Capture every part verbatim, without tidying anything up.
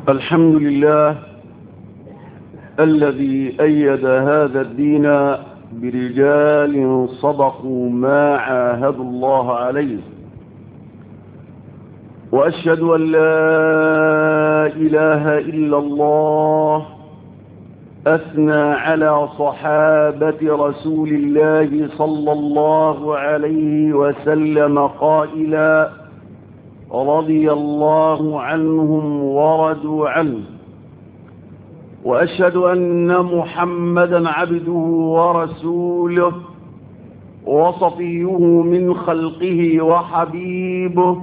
الحمد لله الذي أيد هذا الدين برجال صدقوا ما عاهدوا الله عليه، وأشهد أن لا إله إلا الله أثنى على صحابة رسول الله صلى الله عليه وسلم قائلا: رضي الله عنهم ورضوا عنه. وأشهد أن محمدا عبده ورسوله وصفيه من خلقه وحبيبه،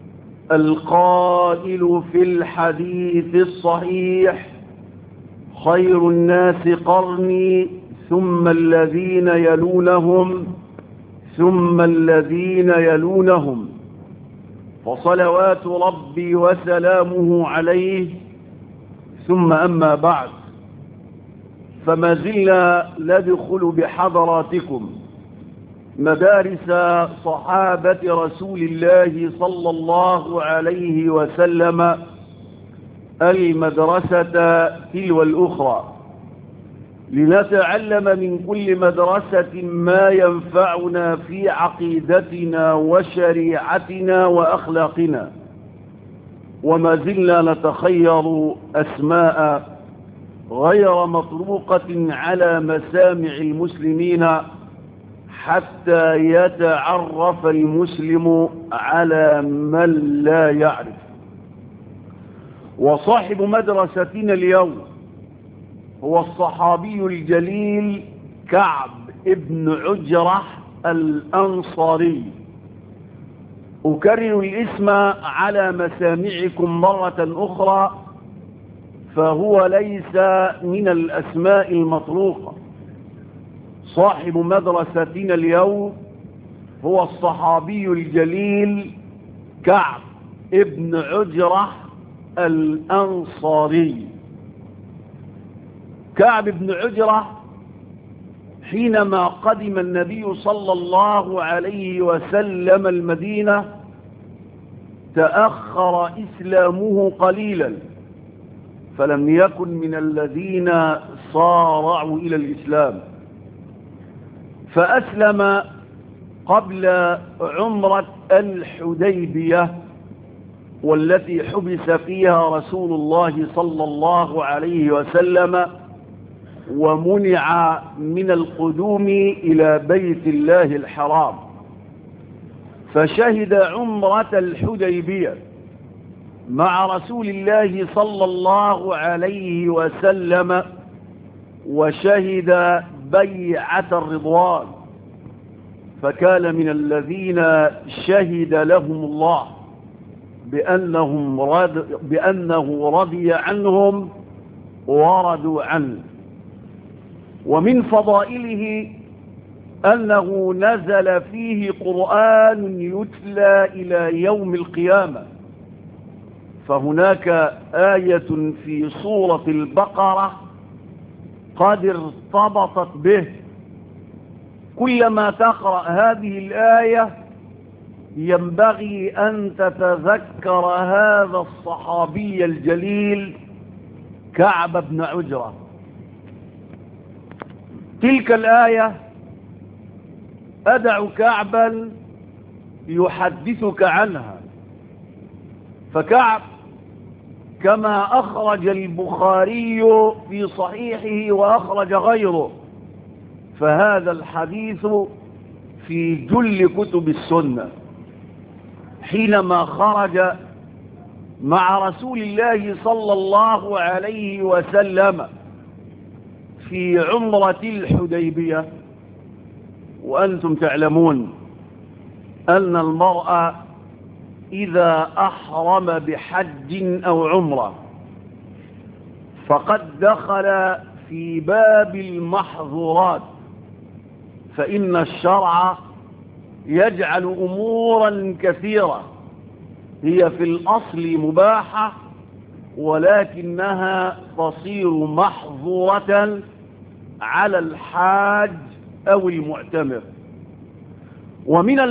القائل في الحديث الصحيح: خير الناس قرني ثم الذين يلونهم ثم الذين يلونهم، فصلوات ربي وسلامه عليه. ثم أما بعد، فما زلنا ندخل بحضراتكم مدارس صحابة رسول الله صلى الله عليه وسلم، المدرسة تلو الأخرى، لنتعلم من كل مدرسة ما ينفعنا في عقيدتنا وشريعتنا وأخلاقنا. وما زلنا نتخير أسماء غير مطروقة على مسامع المسلمين حتى يتعرف المسلم على من لا يعرف. وصاحب مدرستنا اليوم هو الصحابي الجليل كعب ابن عجرة الأنصاري. أكرر الاسم على مسامعكم مرة أخرى، فهو ليس من الأسماء المطروقة. صاحب مدرستنا اليوم هو الصحابي الجليل كعب ابن عجرة الأنصاري. كعب بن عجرة حينما قدم النبي صلى الله عليه وسلم المدينة تأخر إسلامه قليلا، فلم يكن من الذين صارعوا إلى الإسلام، فأسلم قبل عمرة الحديبية، والتي حبس فيها رسول الله صلى الله عليه وسلم ومنع من القدوم إلى بيت الله الحرام، فشهد عمرة الحديبية مع رسول الله صلى الله عليه وسلم، وشهد بيعة الرضوان، فكان من الذين شهد لهم الله بأنهم رض بأنه رضي عنهم ورضوا عنه. ومن فضائله أنه نزل فيه قرآن يتلى إلى يوم القيامة، فهناك آية في سورة البقرة قد ارتبطت به. كلما تقرأ هذه الآية ينبغي أن تتذكر هذا الصحابي الجليل كعب بن عجرة. تلك الآية: أدع كعبا يحدثك عنها. فكعب كما أخرج البخاري في صحيحه وأخرج غيره، فهذا الحديث في جل كتب السنة. حينما خرج مع رسول الله صلى الله عليه وسلم في عمرة الحديبية، وأنتم تعلمون أن المرأة إذا أحرم بحج أو عمرة فقد دخل في باب المحظورات، فإن الشرع يجعل أمورا كثيرة هي في الأصل مباحة، ولكنها تصير محظورة على الحاج أو المعتمر. ومن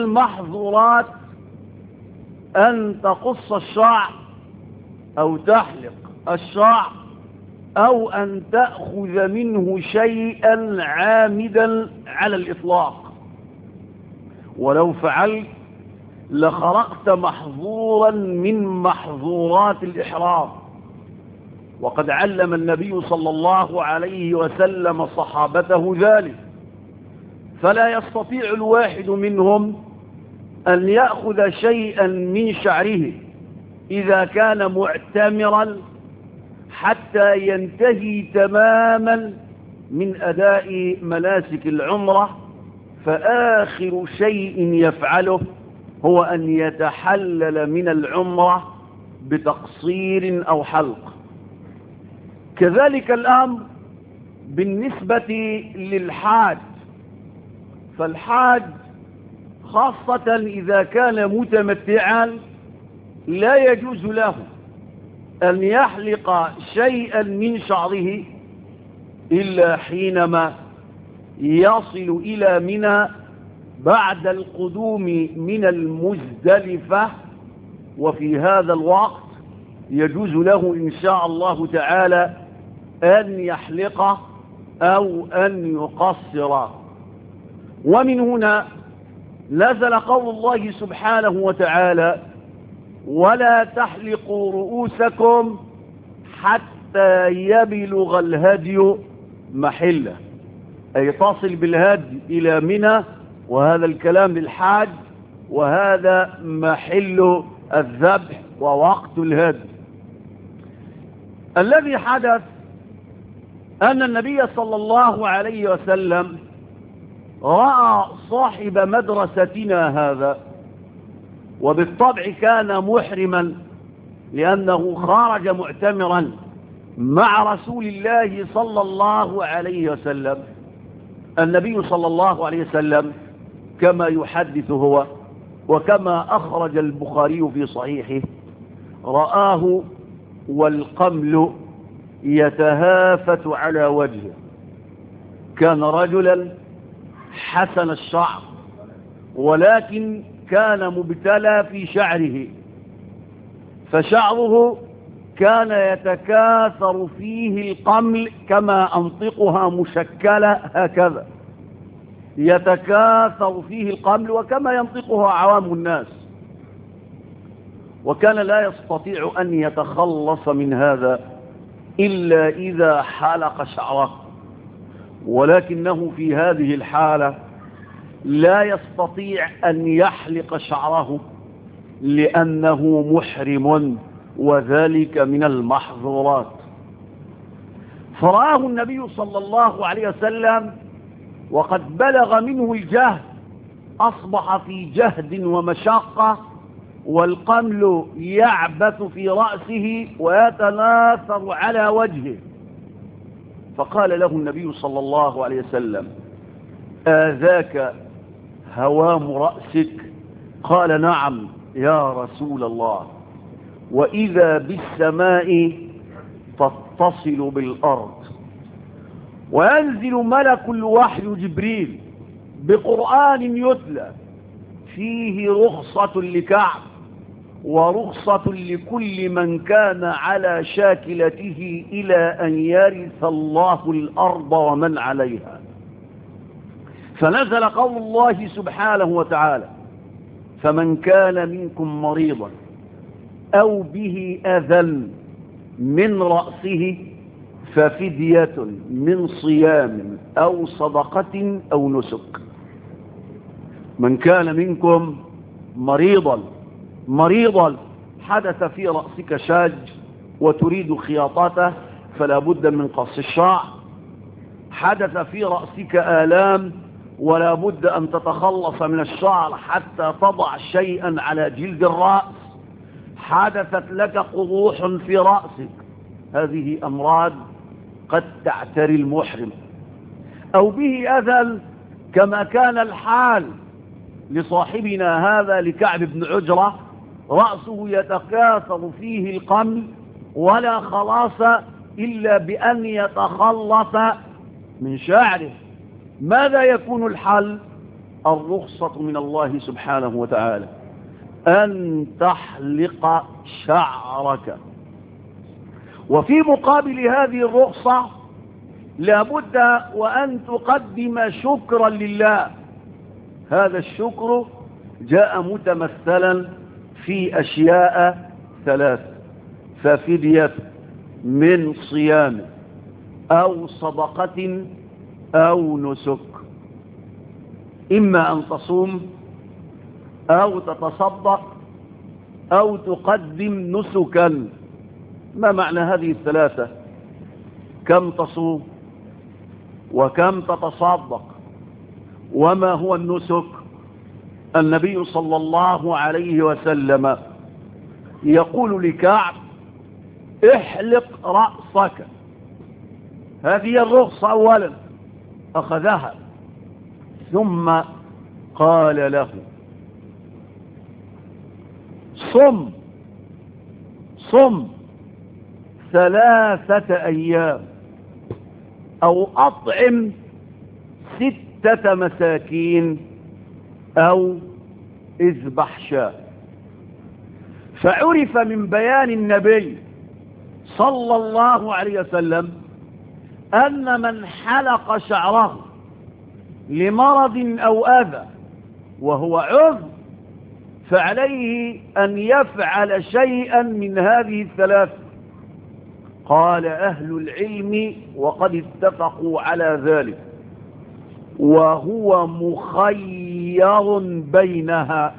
المحظورات أن تقص الشعر أو تحلق الشعر أو أن تأخذ منه شيئا عامدا على الإطلاق، ولو فعلت لخرقت محظورا من محظورات الإحرام. وقد علم النبي صلى الله عليه وسلم صحابته ذلك، فلا يستطيع الواحد منهم أن يأخذ شيئا من شعره إذا كان معتمرا حتى ينتهي تماما من أداء مناسك العمرة، فآخر شيء يفعله هو أن يتحلل من العمرة بتقصير أو حلق. كذلك الأمر بالنسبة للحاج، فالحاج خاصة إذا كان متمتعا لا يجوز له أن يحلق شيئا من شعره إلا حينما يصل إلى منى بعد القدوم من المزدلفة، وفي هذا الوقت يجوز له إن شاء الله تعالى أن يحلق أو أن يقصر. ومن هنا نزل قول الله سبحانه وتعالى: ولا تحلقوا رؤوسكم حتى يبلغ الهدي محله، أي تصل بالهدي إلى منى، وهذا الكلام للحاج، وهذا محل الذبح ووقت الهدي. الذي حدث أن النبي صلى الله عليه وسلم رأى صاحب مدرستنا هذا، وبالطبع كان محرما لأنه خرج معتمرا مع رسول الله صلى الله عليه وسلم. النبي صلى الله عليه وسلم كما يحدث هو وكما أخرج البخاري في صحيحه رآه والقمل يتهافت على وجهه. كان رجلا حسن الشعر، ولكن كان مبتلى في شعره، فشعره كان يتكاثر فيه القمل كما أنطقها مشكلة هكذا، يتكاثر فيه القمل وكما ينطقها عوام الناس، وكان لا يستطيع أن يتخلص من هذا إلا إذا حلق شعره، ولكنه في هذه الحالة لا يستطيع أن يحلق شعره لأنه محرم، وذلك من المحظورات. فرآه النبي صلى الله عليه وسلم وقد بلغ منه الجهد، أصبح في جهد ومشقة، والقمل يعبث في رأسه ويتناثر على وجهه، فقال له النبي صلى الله عليه وسلم: آذاك هوام رأسك؟ قال: نعم يا رسول الله، وإذا بالسماء تتصل بالأرض، وينزل ملك الوحي جبريل بقرآن يتلى فيه رخصة لكعب ورخصة لكل من كان على شاكلته إلى أن يرث الله الأرض ومن عليها. فنزل قول الله سبحانه وتعالى: فمن كان منكم مريضا أو به أذى من رأسه ففدية من صيام أو صدقة أو نسك. من كان منكم مريضا مريضا حدث في رأسك شاج وتريد خياطته فلا بد من قص الشعر، حدث في رأسك آلام ولا بد أن تتخلص من الشعر حتى تضع شيئا على جلد الرأس، حدثت لك قروح في رأسك، هذه أمراض قد تعتري المحرم. أو به أذى كما كان الحال لصاحبنا هذا لكعب بن عجرة، رأسه يتكاثر فيه القمل ولا خلاص إلا بأن يتخلص من شعره. ماذا يكون الحل؟ الرخصة من الله سبحانه وتعالى أن تحلق شعرك. وفي مقابل هذه الرخصة لابد وأن تقدم شكرا لله. هذا الشكر جاء متمثلا في أشياء ثلاث: ففدية من صيام أو صدقة أو نسك. إما أن تصوم أو تتصدق أو تقدم نسكا. ما معنى هذه الثلاثة؟ كم تصوم وكم تتصدق وما هو النسك؟ النبي صلى الله عليه وسلم يقول لكعب: احلق رأسك. هذه الرخصة أولا أخذها، ثم قال له: صم صم ثلاثة أيام أو أطعم ستة مساكين أو اذبح شاة. فعرف من بيان النبي صلى الله عليه وسلم أن من حلق شعره لمرض أو أذى وهو عذر فعليه أن يفعل شيئا من هذه الثلاث. قال أهل العلم وقد اتفقوا على ذلك، وهو مخير بينها،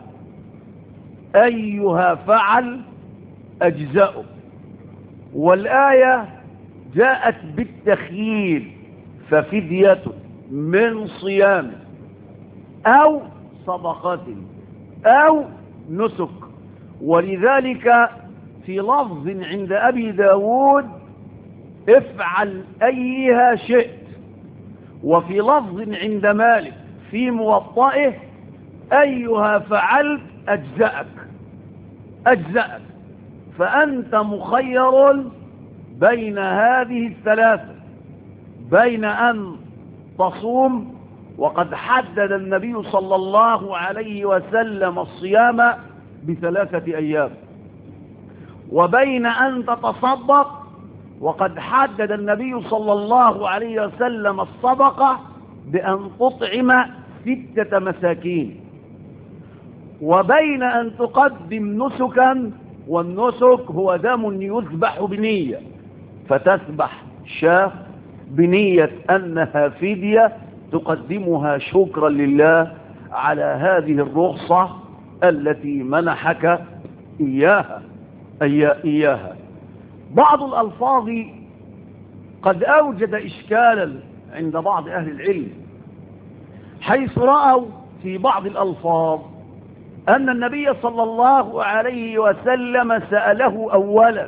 أيها فعل أجزاؤه. والآية جاءت بالتخيير: ففدية من صيام أو صدقة أو نسك. ولذلك في لفظ عند أبي داود: افعل أيها شئت. وفي لفظ عند مالك في موطئه: أيها فعلت أجزأك أجزأك. فأنت مخير بين هذه الثلاثة، بين أن تصوم وقد حدد النبي صلى الله عليه وسلم الصيام بثلاثة أيام، وبين أن تتصدق وقد حدد النبي صلى الله عليه وسلم الصدقة بأن تطعم ستة مساكين، وبين أن تقدم نسكا، والنسك هو دم يذبح بنية، فتذبح شاة بنية أنها فدية تقدمها شكرا لله على هذه الرخصة التي منحك إياها إياها. بعض الألفاظ قد أوجد إشكالا عند بعض أهل العلم، حيث رأوا في بعض الألفاظ أن النبي صلى الله عليه وسلم سأله أولا: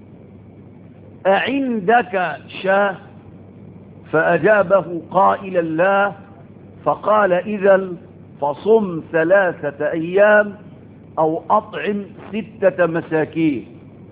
أعندك شاة؟ فأجابه قائلا: لا. فقال: إذن فصم ثلاثة أيام أو أطعم ستة مساكين.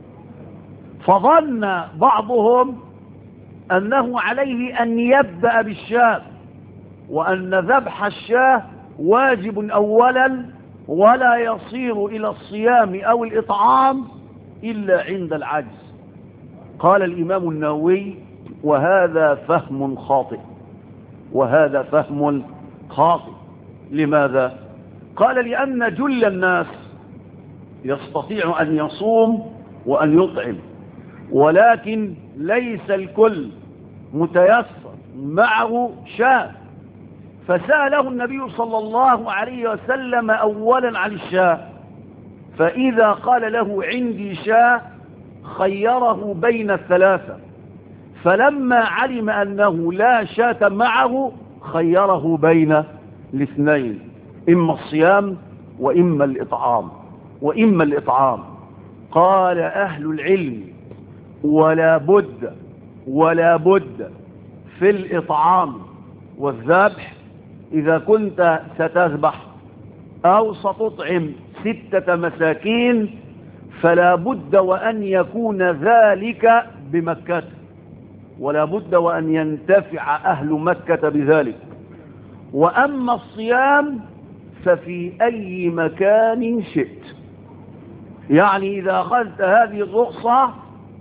فظن بعضهم أنه عليه أن يبدأ بالشاة، وأن ذبح الشاة واجب أولا ولا يصير إلى الصيام أو الإطعام إلا عند العجز. قال الإمام النووي: وهذا فهم خاطئ وهذا فهم خاطئ. لماذا؟ قال: لأن جل الناس يستطيع أن يصوم وأن يطعم، ولكن ليس الكل متيسر معه شاة. فسأله النبي صلى الله عليه وسلم أولا عن الشاة، فإذا قال له: عندي شاة، خيره بين الثلاثة. فلما علم أنه لا شاة معه خيره بين الاثنين: إما الصيام وإما الإطعام وإما الإطعام. قال أهل العلم: ولا بد ولا بد في الإطعام والذبح إذا كنت ستذبح أو ستطعم ستة مساكين فلا بد وأن يكون ذلك بمكة، ولا بد وأن ينتفع أهل مكة بذلك. وأما الصيام ففي أي مكان شئت، يعني إذا أخذت هذه الرخصة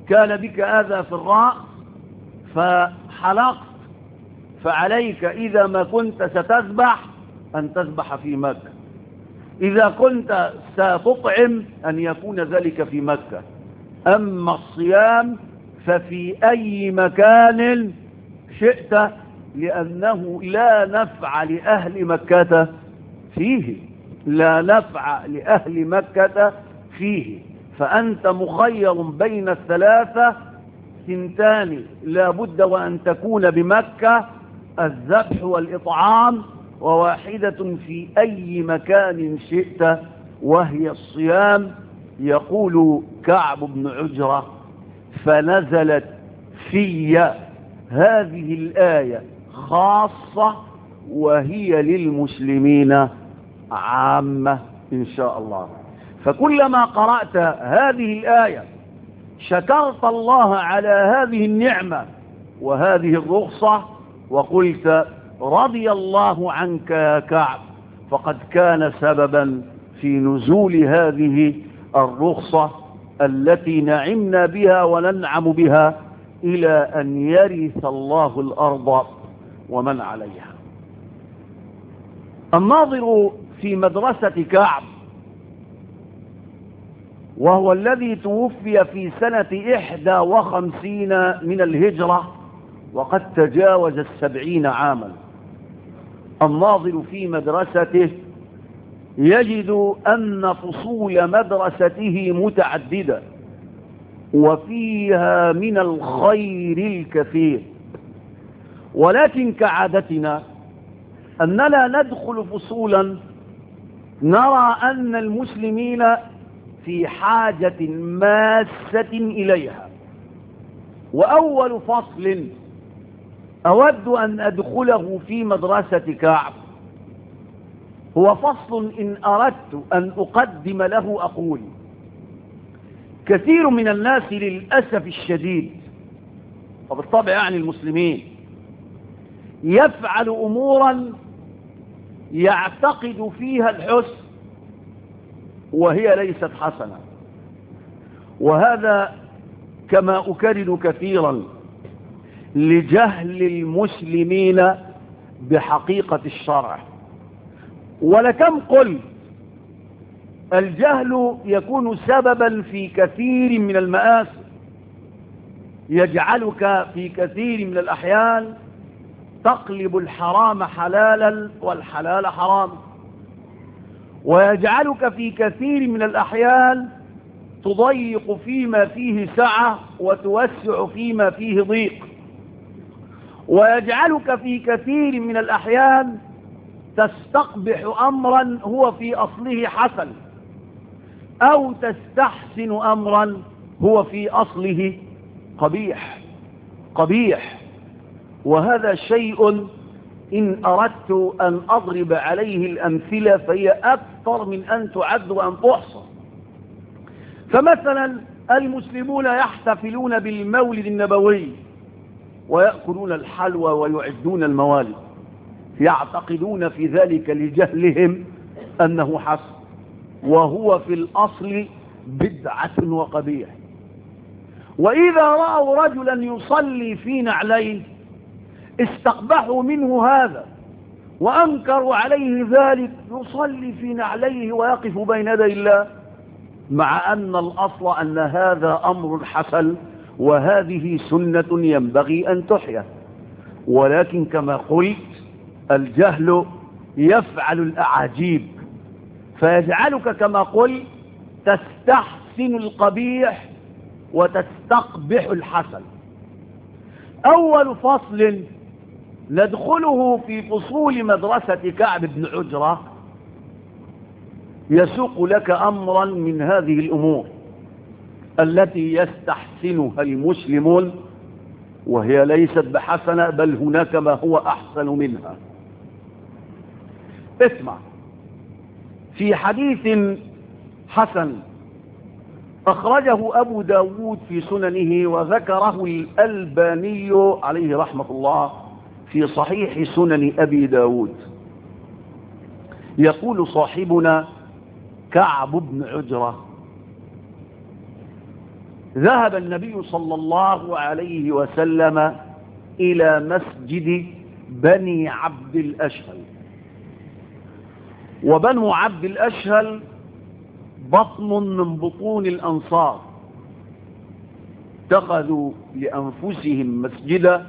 كان بك أذى في الرأس فحلقت، فعليك إذا ما كنت ستذبح أن تذبح في مكة، إذا كنت ستطعم أن يكون ذلك في مكة. أما الصيام ففي أي مكان شئت، لأنه لا نفع لأهل مكة فيه، لا نفع لأهل مكة فيه. فأنت مخير بين الثلاثة، ثنتان لا بد وأن تكون بمكة، الذبح والإطعام، وواحدة في أي مكان شئت وهي الصيام. يقول كعب بن عجرة: فنزلت في هذه الآية خاصة وهي للمسلمين عامة إن شاء الله. فكلما قرأت هذه الآية شكرت الله على هذه النعمة وهذه الرخصة وقلت: رضي الله عنك يا كعب، فقد كان سببا في نزول هذه الرخصة التي نعمنا بها وننعم بها إلى أن يرث الله الأرض ومن عليها. الناظر في مدرسة كعب، وهو الذي توفي في سنة إحدى وخمسين من الهجرة وقد تجاوز السبعين عاما، الناظر في مدرسته يجد أن فصول مدرسته متعددة وفيها من الخير الكثير، ولكن كعادتنا أننا ندخل فصولا نرى أن المسلمين في حاجة ماسة إليها. وأول فصل أود أن أدخله في مدرسة كعب هو فصل إن أردت أن أقدم له أقول: كثير من الناس للأسف الشديد، وبالطبع يعني المسلمين، يفعل أمورا يعتقد فيها الحسن وهي ليست حسنة، وهذا كما أكرر كثيرا لجهل المسلمين بحقيقة الشرع. ولكم قل الجهل يكون سببا في كثير من المآسي، يجعلك في كثير من الأحيان تقلب الحرام حلالا والحلال حراما، ويجعلك في كثير من الأحيان تضيق فيما فيه سعة وتوسع فيما فيه ضيق، ويجعلك في كثير من الأحيان تستقبح أمرا هو في أصله حسن، أو تستحسن أمرا هو في أصله قبيح قبيح وهذا شيء إن أردت أن أضرب عليه الأمثلة فهي أكثر من أن تعد وأن تحصى. فمثلا المسلمون يحتفلون بالمولد النبوي ويأكلون الحلوى ويعدون الموالد، يعتقدون في ذلك لجهلهم أنه حسن، وهو في الأصل بدعة وقبيح. وإذا رأوا رجلا يصلي في نعليه استقبحوا منه هذا وأنكروا عليه ذلك، يصلي في نعليه ويقف بين يدي الله، مع أن الأصل أن هذا أمر حسن وهذه سنة ينبغي أن تحيا. ولكن كما قلت الجهل يفعل الأعاجيب، فيجعلك كما قلت تستحسن القبيح وتستقبح الحسن. أول فصل ندخله في فصول مدرسة كعب بن عجرة يسوق لك أمرا من هذه الأمور التي يستحسنها المسلمون وهي ليست بحسنة، بل هناك ما هو أحسن منها. اسمع، في حديث حسن أخرجه أبو داود في سننه وذكره الألباني عليه رحمة الله في صحيح سنن أبي داود، يقول صاحبنا كعب بن عجرة: ذهب النبي صلى الله عليه وسلم إلى مسجد بني عبد الأشهل. وبنو عبد الأشهل بطن من بطون الأنصار، اتخذوا لأنفسهم مسجدا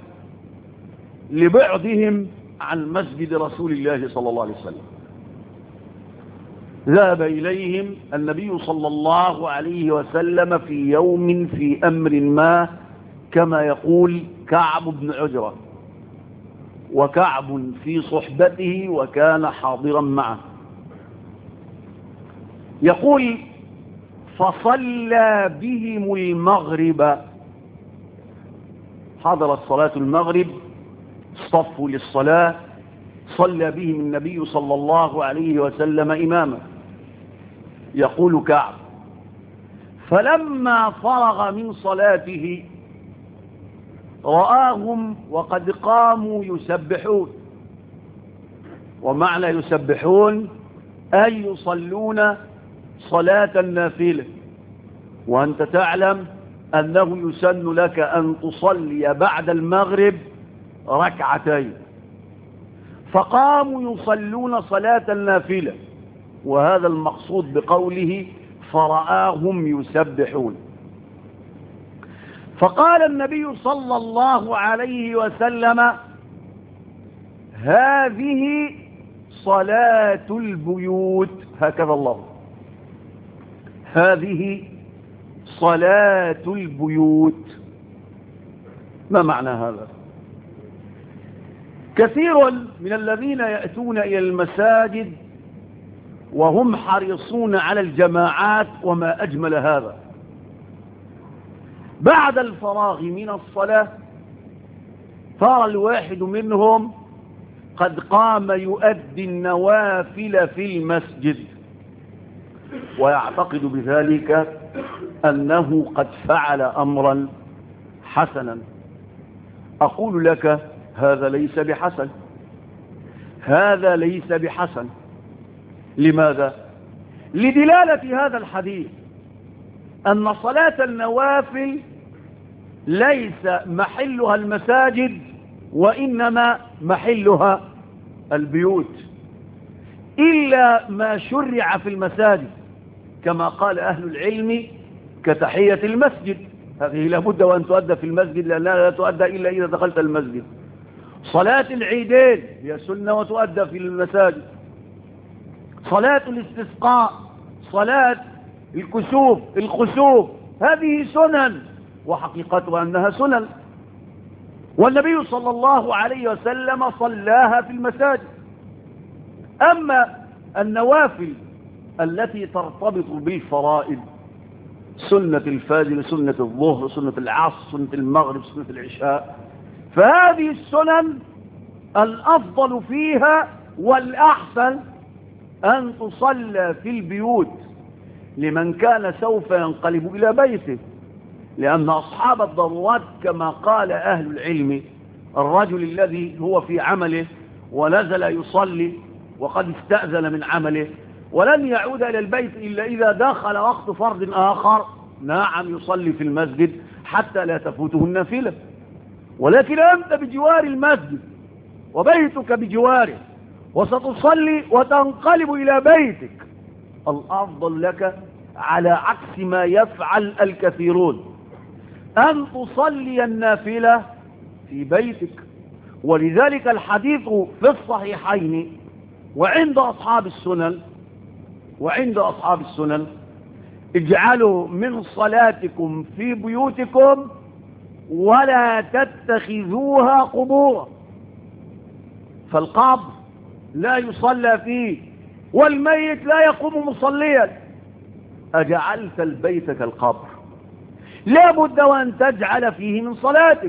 لبعدهم عن مسجد رسول الله صلى الله عليه وسلم. ذهب إليهم النبي صلى الله عليه وسلم في يوم في أمر ما، كما يقول كعب بن عجرة، وكعب في صحبته وكان حاضرا معه. يقول فصلى بهم المغرب، حضر الصلاة المغرب، صفوا للصلاة، صلى بهم النبي صلى الله عليه وسلم إماما. يقول كعب فلما فرغ من صلاته رآهم وقد قاموا يسبحون. ومعنى يسبحون أي يصلون صلاة النافلة، وأنت تعلم أنه يسن لك أن تصلي بعد المغرب ركعتين، فقاموا يصلون صلاة النافلة، وهذا المقصود بقوله فرآهم يسبحون. فقال النبي صلى الله عليه وسلم هذه صلاة البيوت، هكذا الله، هذه صلاة البيوت. ما معنى هذا؟ كثير من الذين يأتون إلى المساجد وهم حريصون على الجماعات، وما أجمل هذا، بعد الفراغ من الصلاة صار الواحد منهم قد قام يؤدي النوافل في المسجد، ويعتقد بذلك أنه قد فعل أمرا حسنا. أقول لك هذا ليس بحسن، هذا ليس بحسن. لماذا؟ لدلالة هذا الحديث أن صلاة النوافل ليس محلها المساجد، وإنما محلها البيوت، إلا ما شرع في المساجد كما قال أهل العلم كتحية المسجد، هذه لابد وأن تؤدى في المسجد لأنها لا تؤدى إلا إذا دخلت المسجد. صلاة العيدين هي سنة وتؤدى في المساجد. صلاة الاستسقاء، صلاة الكسوف، الخسوف، هذه سنن وحقيقتها أنها سنن، والنبي صلى الله عليه وسلم صلاها في المساجد. أما النوافل التي ترتبط بالفرائض، سنة الفجر، سنة الظهر، سنة العصر، سنة المغرب، سنة العشاء، فهذه السنن الأفضل فيها والأحسن أن تصلى في البيوت لمن كان سوف ينقلب إلى بيته، لأن أصحاب الضرورات كما قال أهل العلم، الرجل الذي هو في عمله ونزل يصلي وقد استأذن من عمله ولن يعود إلى البيت إلا إذا دخل وقت فرض آخر، نعم يصلي في المسجد حتى لا تفوته النافلة. ولكن أنت بجوار المسجد وبيتك بجواره وستصلي وتنقلب إلى بيتك، الأفضل لك على عكس ما يفعل الكثيرون أن تصلي النافلة في بيتك. ولذلك الحديث في الصحيحين وعند أصحاب السنن وعند أصحاب السنن اجعلوا من صلاتكم في بيوتكم ولا تتخذوها قبورا، فالقبر لا يصلى فيه والميت لا يقوم مصليا. أجعلت البيت كالقبر، لا بد وأن تجعل فيه من صلاتك.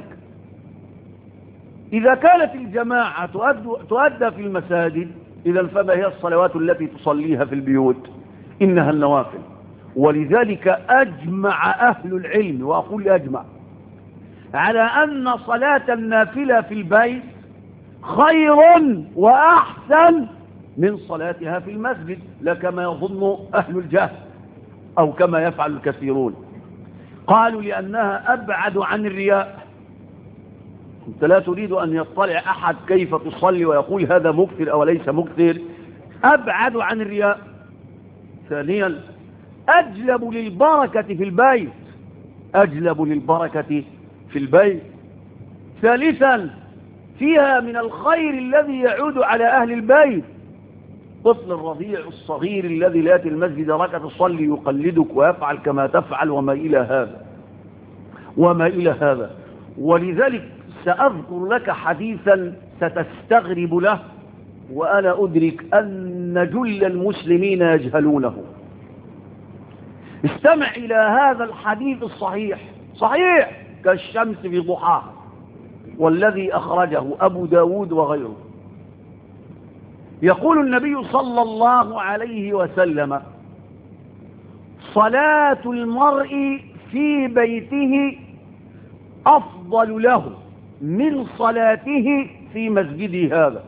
إذا كانت الجماعة تؤدى في المساجد، إذا فما هي الصلوات التي تصليها في البيوت؟ إنها النوافل. ولذلك أجمع أهل العلم، وأقول أجمع، على أن صلاة النافلة في البيت خير وأحسن من صلاتها في المسجد، لا كما يظن أهل الجهل أو كما يفعل الكثيرون. قالوا لأنها أبعد عن الرياء. أنت لا تريد أن يطلع أحد كيف تصلي ويقول هذا مكثر أو ليس مكثر، أبعد عن الرياء. ثانيا أجلب للبركة في البيت، أجلب للبركة في البيت. ثالثا فيها من الخير الذي يعود على أهل البيت. طفل الرضيع الصغير الذي لا يأتي المسجد ركعة تصلي يقلدك ويفعل كما تفعل وما إلى هذا وما إلى هذا. ولذلك سأذكر لك حديثا ستستغرب له، وأنا أدرك أن جل المسلمين يجهلونه. استمع إلى هذا الحديث الصحيح، صحيح كالشمس في ضحاها، والذي أخرجه أبو داود وغيره. يقول النبي صلى الله عليه وسلم: صلاة المرء في بيته أفضل له من صلاته في مسجده هذا.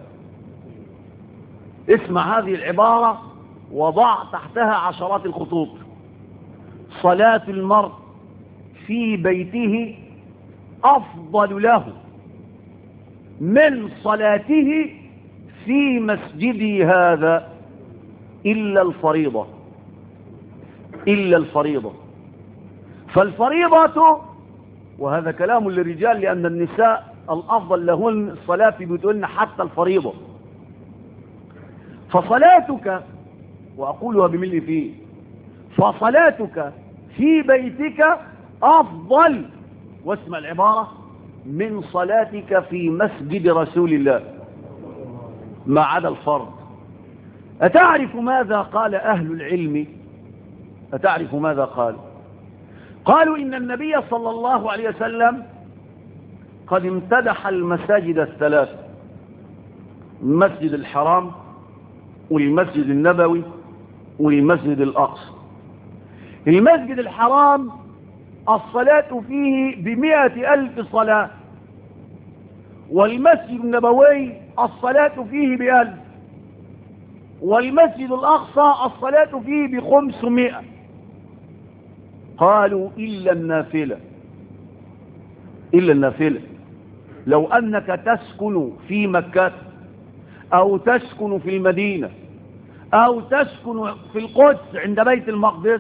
اسمع هذه العبارة وضع تحتها عشرات الخطوط. صلاة المرء في بيته أفضل له من صلاته في مسجدي هذا إلا الفريضة، إلا الفريضة. فالفريضة، وهذا كلام للرجال لأن النساء الأفضل لهن الصلاة في بيوتهن حتى الفريضة. فصلاتك، وأقولها بملء فيه، فصلاتك في بيتك أفضل، واسمع العبارة، من صلاتك في مسجد رسول الله ما عدا الفرض. أتعرف ماذا قال أهل العلم؟ أتعرف ماذا قال؟ قالوا إن النبي صلى الله عليه وسلم قد امتدح المساجد الثلاث: المسجد الحرام والمسجد النبوي والمسجد الأقصى. المسجد الحرام الصلاة فيه بمئة ألف صلاة، والمسجد النبوي الصلاة فيه بألف، والمسجد الأقصى الصلاة فيه بخمسمائة. قالوا إلا النافلة، إلا النافلة. لو أنك تسكن في مكة أو تسكن في المدينة أو تسكن في القدس عند بيت المقدس،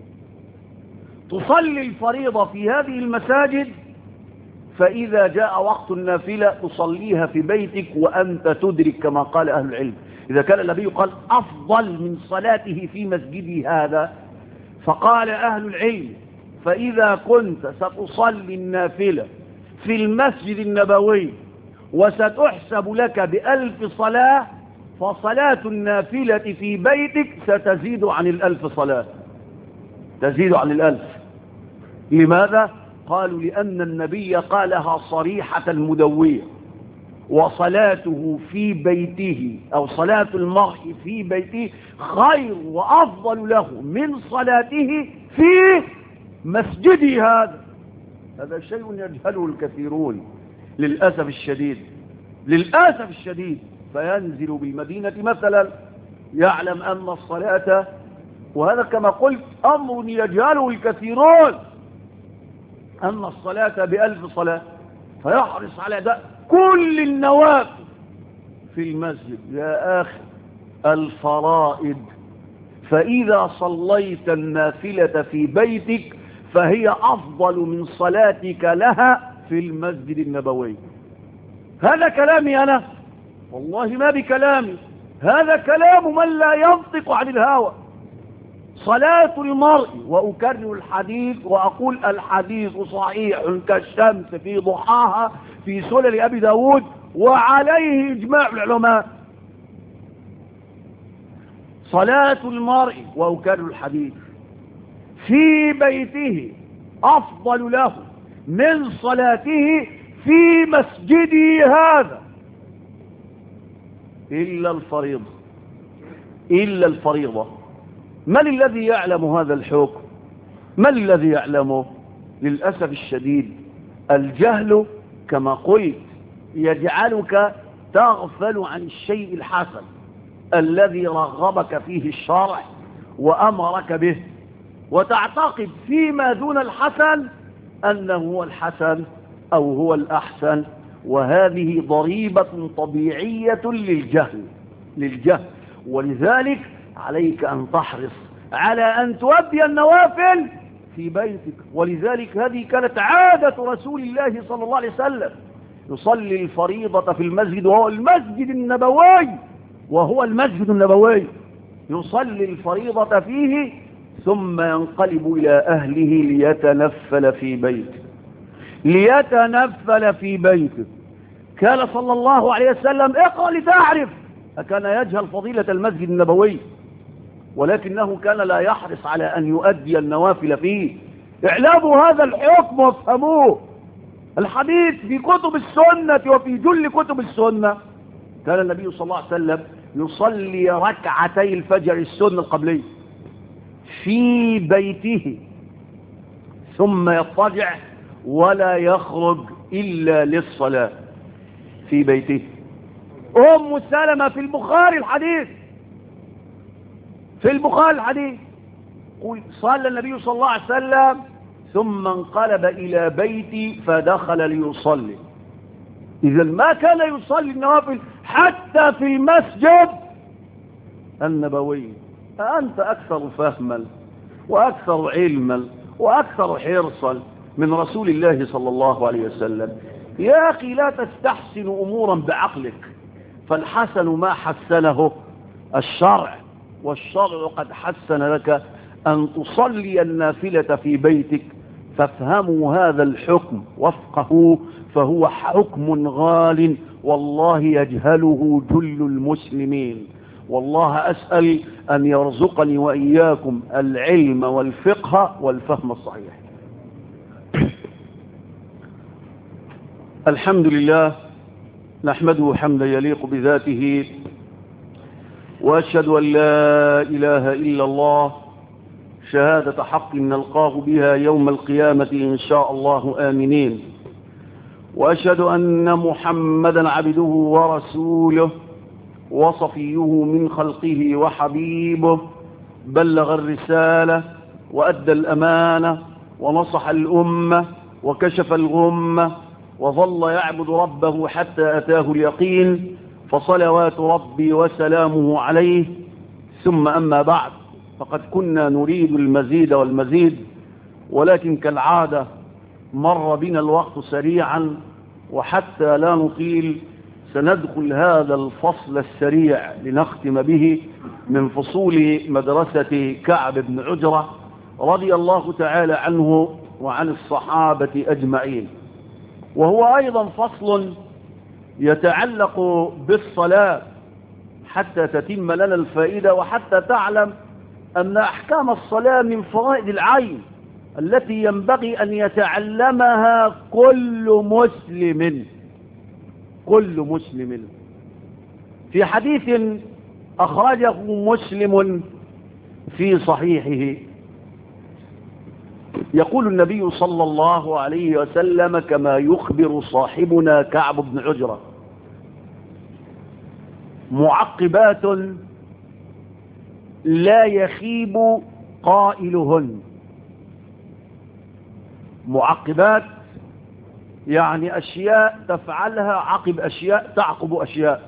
تصلي الفريضة في هذه المساجد، فإذا جاء وقت النافلة تصليها في بيتك وأنت تدرك كما قال أهل العلم. إذا كان النبي قال أفضل من صلاته في مسجدي هذا، فقال أهل العلم: فإذا كنت ستصلي النافلة في المسجد النبوي وستحسب لك بألف صلاة، فصلاة النافلة في بيتك ستزيد عن الألف صلاة، تزيد عن الألف. لماذا؟ قالوا لأن النبي قالها صريحة مدوية: وصلاته في بيته أو صلاة المرء في بيته خير وأفضل له من صلاته في مسجده هذا. هذا شيء يجهله الكثيرون للأسف الشديد، للأسف الشديد. فينزل بالمدينة مثلا يعلم أن الصلاة، وهذا كما قلت أمر يجهله الكثيرون، أن الصلاة بألف صلاة، فيحرص على ده كل النوافل في المسجد. يا أخي الفرائض، فإذا صليت النافلة في بيتك فهي أفضل من صلاتك لها في المسجد النبوي. هذا كلامي أنا، والله ما بكلامي، هذا كلام من لا ينطق عن الهوى. صلاة المرء، وأكرر الحديث وأقول الحديث صحيح كالشمس في ضحاها في سنن أبي داود، وعليه إجماع العلماء. صلاة المرء، وأكرر الحديث، في بيته أفضل له من صلاته في مسجده هذا إلا الفريضة، إلا الفريضة. من الذي يعلم هذا الحكم؟ من الذي يعلمه؟ للأسف الشديد الجهل كما قلت يجعلك تغفل عن الشيء الحسن الذي رغبك فيه الشرع وأمرك به. وتعتقد فيما دون الحسن أنه هو الحسن أو هو الأحسن، وهذه ضريبة طبيعية للجهل للجهل ولذلك عليك أن تحرص على أن تؤدي النوافل في بيتك. ولذلك هذه كانت عادة رسول الله صلى الله عليه وسلم، يصلي الفريضة في المسجد وهو المسجد النبوي وهو المسجد النبوي يصلي الفريضة فيه ثم ينقلب إلى أهله ليتنفل في بيته ليتنفل في بيته كان صلى الله عليه وسلم اقرأ لتعرف أكان يجهل فضيلة المسجد النبوي، ولكنه كان لا يحرص على أن يؤدي النوافل فيه. اعلموا هذا الحكم وافهموه. الحديث في كتب السنة وفي جل كتب السنة كان النبي صلى الله عليه وسلم يصلي ركعتي الفجر السنة القبلية في بيته ثم يضطجع ولا يخرج إلا للصلاة في بيته. أم سلمة في البخاري الحديث في البخاري الحديث صلى النبي صلى الله عليه وسلم ثم انقلب إلى بيتي فدخل ليصلي. إذا ما كان يصلي النوافل حتى في المسجد النبوي. أنت أكثر فهما وأكثر علما وأكثر حرصا من رسول الله صلى الله عليه وسلم. يا أخي لا تستحسن أمورا بعقلك، فالحسن ما حسنه الشرع، والشرع قد حسن لك أن تصلي النافلة في بيتك. فافهموا هذا الحكم وافقهوه، فهو حكم غال والله يجهله جل المسلمين. والله أسأل أن يرزقني وإياكم العلم والفقه والفهم الصحيح. الحمد لله نحمده حمدا يليق بذاته، وأشهد أن لا إله إلا الله شهادة حق نلقاه بها يوم القيامة إن شاء الله آمنين. وأشهد أن محمدا عبده ورسوله وصفيه من خلقه وحبيبه، بلغ الرسالة وأدى الأمانة ونصح الأمة وكشف الغمة، وظل يعبد ربه حتى أتاه اليقين، فصلوات ربي وسلامه عليه. ثم أما بعد، فقد كنا نريد المزيد والمزيد، ولكن كالعادة مر بنا الوقت سريعا، وحتى لا نطيل سندخل هذا الفصل السريع لنختم به من فصول مدرسة كعب بن عجرة رضي الله تعالى عنه وعن الصحابة أجمعين. وهو أيضا فصل يتعلق بالصلاة حتى تتم لنا الفائدة، وحتى تعلم أن أحكام الصلاة من فرائض العين التي ينبغي أن يتعلمها كل مسلم كل مسلم. في حديث أخرجه مسلم في صحيحه يقول النبي صلى الله عليه وسلم كما يخبر صاحبنا كعب بن عجرة: معقبات لا يخيب قائلهن. معقبات يعني أشياء تفعلها عقب أشياء تعقب أشياء،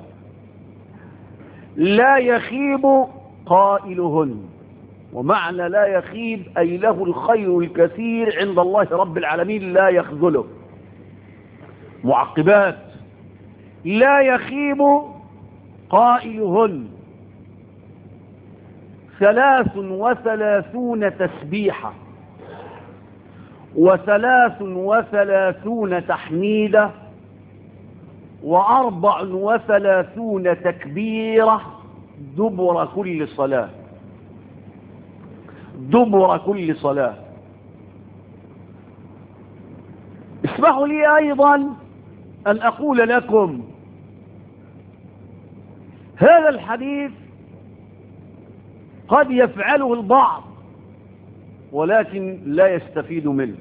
لا يخيب قائلهن. ومعنى لا يخيب أي له الخير الكثير عند الله رب العالمين لا يخذله. معقبات لا يخيب قائلهن ثلاث وثلاثون تسبيحة وثلاث وثلاثون تحميدة وأربع وثلاثون تكبيرة دبر كل صلاة دبر كل صلاة. اسمحوا لي أيضا أن أقول لكم هذا الحديث قد يفعله البعض ولكن لا يستفيد منه.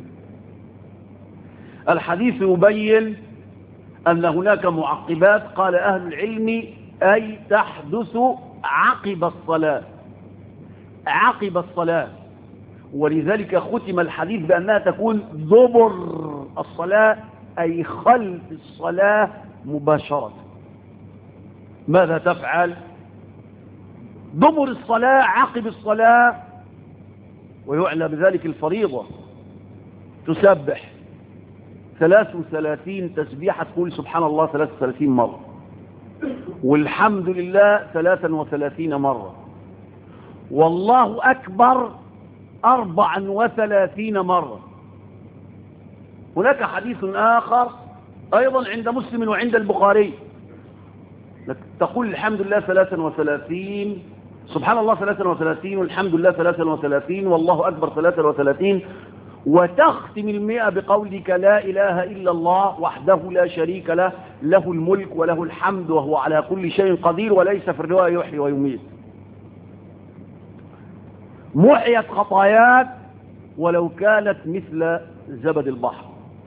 الحديث يبين أن هناك معقبات قال أهل العلم أي تحدث عقب الصلاة عقب الصلاة ولذلك ختم الحديث بأنها تكون دبر الصلاة، أي خلف الصلاة مباشرة. ماذا تفعل؟ دبر الصلاة عقب الصلاة، ويعلى بذلك الفريضة، تسبح ثلاث وثلاثين تسبيحة، تقول سبحان الله ثلاث وثلاثين مرة، والحمد لله ثلاثا وثلاثين مرة، والله أكبر أربعا وثلاثين مرة. هناك حديث آخر أيضا عند مسلم وعند البخاري، تقول الحمد لله ثلاثا وثلاثين، سبحان الله ثلاثا وثلاثين، والحمد لله ثلاثا وثلاثين، والله أكبر ثلاثا وثلاثين، وتختم المئة بقولك لا إله إلا الله وحده لا شريك له، له الملك وله الحمد وهو على كل شيء قدير، وليس في الرواية يحيي ويميت. محيت خطاياك ولو كانت مثل زبد البحر.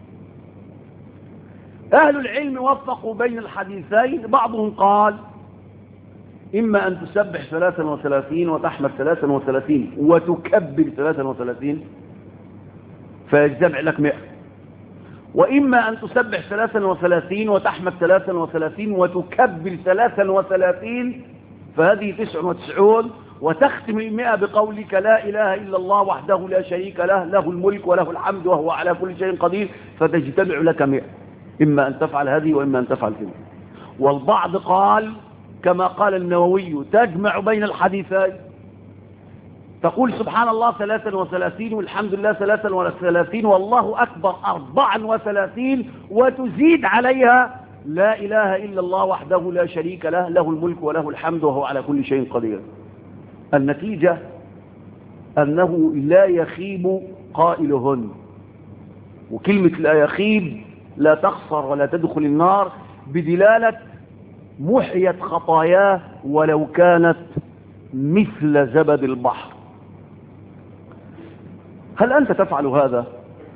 أهل العلم وفقوا بين الحديثين، بعضهم قال إما أن تسبح ثلاثا وثلاثين وتحمد ثلاثا وثلاثين وتكبر ثلاثا وثلاثين فيجتمع لك مئة، وإما أن تسبح ثلاثا وثلاثين وتحمد ثلاثا وثلاثين وتكبر ثلاثا وثلاثين فهذه تسع وتسعون، وتختم المئة بقولك لا إله إلا الله وحده لا شريك له، له الملك وله الحمد وهو على كل شيء قدير، فتجتمع لك مئة. إما أن تفعل هذه وإما أن تفعل كذا. والبعض قال كما قال النووي تجمع بين الحديثين، تقول سبحان الله ثلاثا وثلاثين والحمد لله ثلاثا وثلاثين والله أكبر أربعا وثلاثين، وتزيد عليها لا إله إلا الله وحده لا شريك له، له الملك وله الحمد وهو على كل شيء قدير. النتيجة أنه لا يخيب قائلهن، وكلمة لا يخيب لا تخسر ولا تدخل النار، بدلالة محيت خطاياه ولو كانت مثل زبد البحر. هل أنت تفعل هذا؟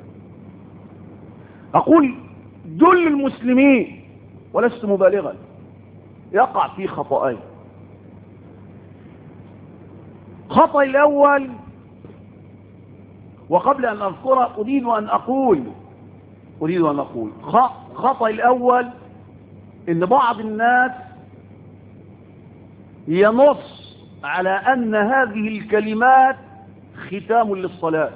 أقول جل المسلمين ولست مبالغا يقع في خطأين. خطأ الأول، وقبل أن أذكره أريد أن أقول أريد أن أقول خطأ الأول إن بعض الناس ينص على أن هذه الكلمات ختام للصلاة،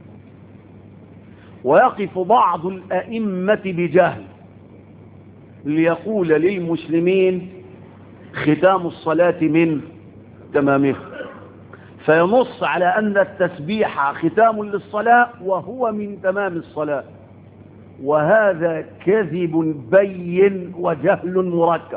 ويقف بعض الأئمة بجهل ليقول للمسلمين ختام الصلاة من تمامها، فينص على أن التسبيح ختام للصلاة وهو من تمام الصلاة، وهذا كذب بين وجهل مركب.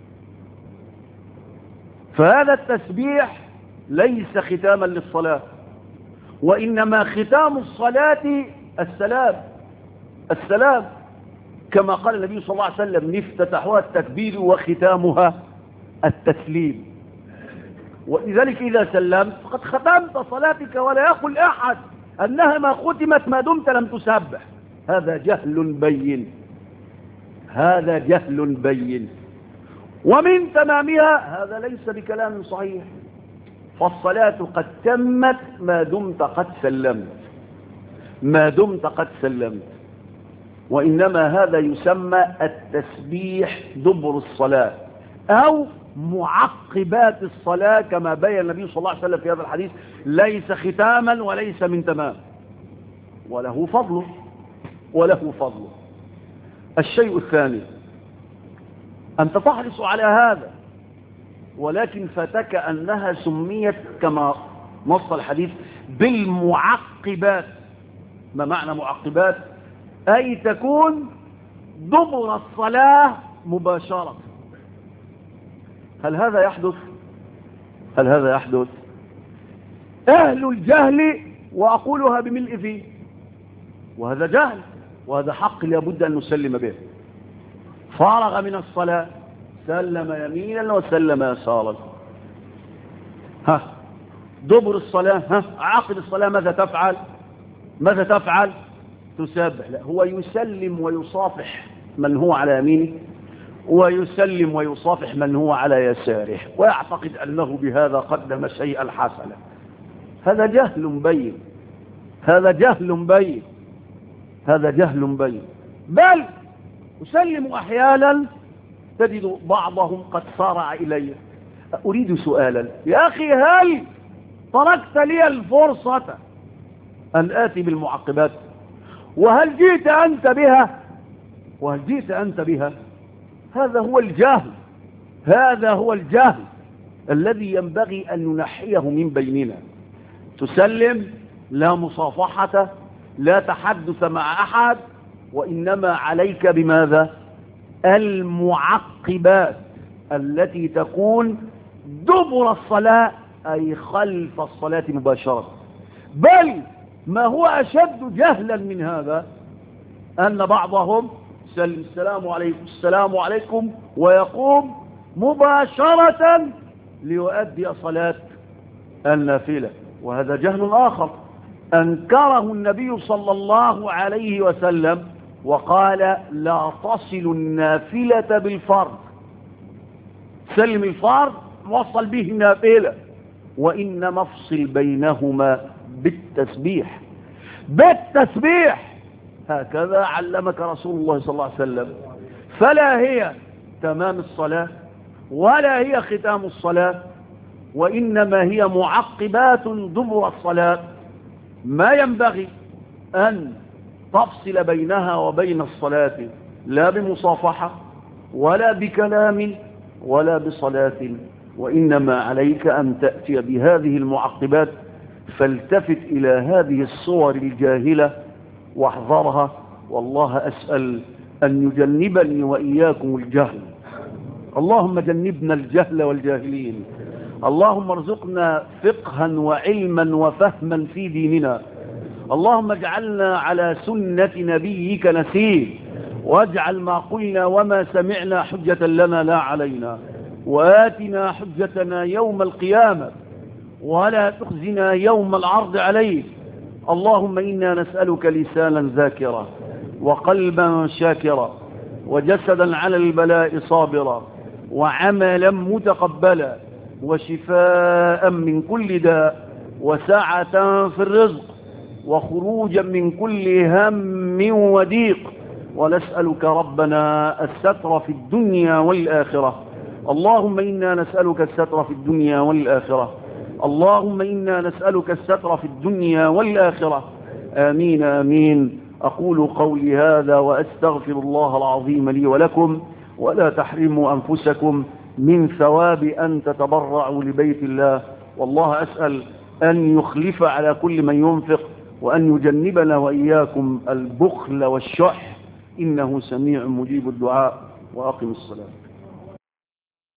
فهذا التسبيح ليس ختاما للصلاة، وإنما ختام الصلاة السلام السلام كما قال النبي صلى الله عليه وسلم افتتحها التكبير وختامها التسليم. ولذلك إذا سلمت فقد ختمت صلاتك، ولا يقل أحد أنها ما ختمت ما دمت لم تسبح. هذا جهل بين، هذا جهل بين. ومن تمامها هذا ليس بكلام صحيح، فالصلاة قد تمت ما دمت قد سلمت، ما دمت قد سلمت. وإنما هذا يسمى التسبيح دبر الصلاة أو معقبات الصلاة، كما بين النبي صلى الله عليه وسلم في هذا الحديث، ليس ختاما وليس من تمام، وله فضله وله فضله. الشيء الثاني أنت تحرص على هذا، ولكن فتك أنها سميت كما نص الحديث بالمعقبات. ما معنى معقبات؟ أي تكون دبر الصلاة مباشرة. هل هذا يحدث؟ هل هذا يحدث؟ أهل الجهل، وأقولها بملء فيه، وهذا جهل وهذا حق لابد أن نسلم به، فارغ من الصلاة سلم يمينا وسلم يسارا. ها دبر الصلاة، ها عقب الصلاة ماذا تفعل؟ ماذا تفعل؟ تسبح. لا، هو يسلم ويصافح من هو على يمينه، ويسلم ويصافح من هو على يساره، ويعتقد أنه بهذا قدم شيئا حسنا. هذا جهل بين. هذا جهل بين، هذا جهل بين. بل أسلم أحيانا تجد بعضهم قد صارع إلي، أريد سؤالا يا أخي، هل تركت لي الفرصة أن آتي بالمعقبات؟ وهل جئت أنت بها؟ وهل جئت أنت بها؟ هذا هو الجهل، هذا هو الجهل الذي ينبغي أن ننحيه من بيننا. تسلم، لا مصافحة، لا تحدث مع أحد، وإنما عليك بماذا؟ المعقبات التي تكون دبر الصلاة، أي خلف الصلاة مباشرة. بل ما هو أشد جهلا من هذا أن بعضهم سلم السلام عليكم السلام عليكم ويقوم مباشرة ليؤدي صلاة النافلة، وهذا جهل آخر أنكره النبي صلى الله عليه وسلم وقال لا تصل النافلة بالفرض. سلم الفرض وصل به النافلة، وإنما افصل بينهما بالتسبيح، بالتسبيح. هكذا علمك رسول الله صلى الله عليه وسلم. فلا هي تمام الصلاة ولا هي ختام الصلاة، وإنما هي معقبات دبر الصلاة، ما ينبغي أن تفصل بينها وبين الصلاة لا بمصافحة ولا بكلام ولا بصلاة، وإنما عليك أن تأتي بهذه المعقبات. فالتفت إلى هذه الصور الجاهلة واحذرها، والله أسأل أن يجنبني وإياكم الجهل. اللهم جنبنا الجهل والجاهلين. اللهم ارزقنا فقها وعلما وفهما في ديننا. اللهم اجعلنا على سنة نبيك نسير، واجعل ما قلنا وما سمعنا حجة لنا لا علينا، وآتنا حجتنا يوم القيامة ولا تخزنا يوم العرض عليك. اللهم إنا نسألك لسانا ذاكرا وقلبا شاكرا وجسدا على البلاء صابرا وعملا متقبلا وشفاء من كل داء وسعة في الرزق وخروجا من كل هم وضيق. ونسألك ربنا الستر في الدنيا والآخرة. اللهم إنا نسألك الستر في الدنيا والآخرة. اللهم إنا نسألك الستر في الدنيا والآخرة. آمين آمين. أقول قولي هذا وأستغفر الله العظيم لي ولكم، ولا تحرموا أنفسكم من ثواب أن تتبرعوا لبيت الله. والله أسأل أن يخلف على كل من ينفق، وأن يجنبنا وإياكم البخل والشح، إنه سميع مجيب الدعاء. وأقم الصلاة.